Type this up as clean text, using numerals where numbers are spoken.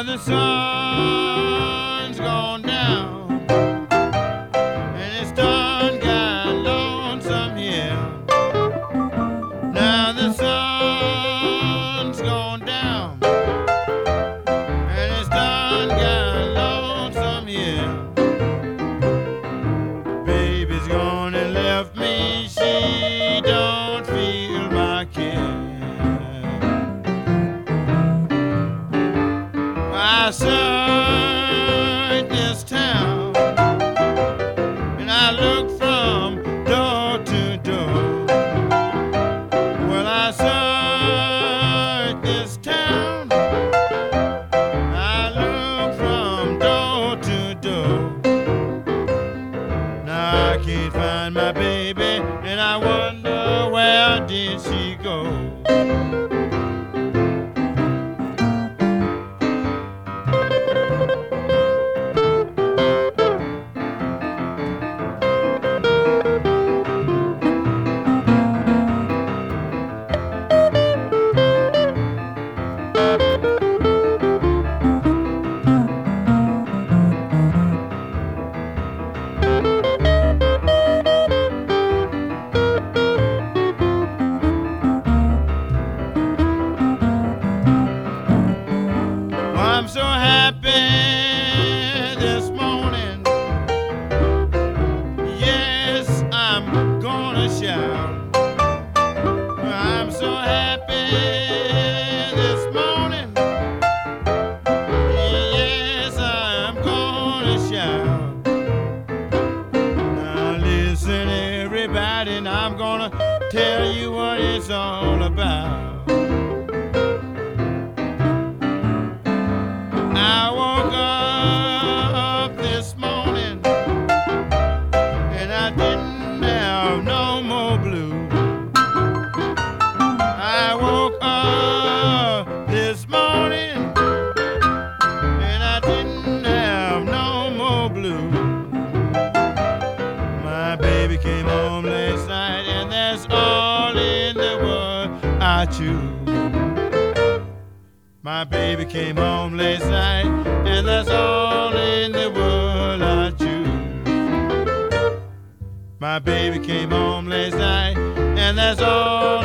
the sun's gone down, and it's done got lonesome here. Now the sun's gone down, and it's done got lonesome here. Baby's gone and left me, she don't feel my care. I search this town, and I look from door to door. Well, I search this town, I look from door to door. Now I can't find my baby, and I wonder where did she go. I'm so happy this morning. Yes, I'm gonna shout. I'm so happy this morning. Yes, I'm gonna shout. Now listen, everybody, and I'm gonna tell you what it's all about. I woke up this morning, and I didn't have no more blue. I woke up this morning, and I didn't have no more blue. My baby came home last night, and that's all in the world I choose. My baby came home last night, and that's all in the world I choose. My baby came home last night, and that's all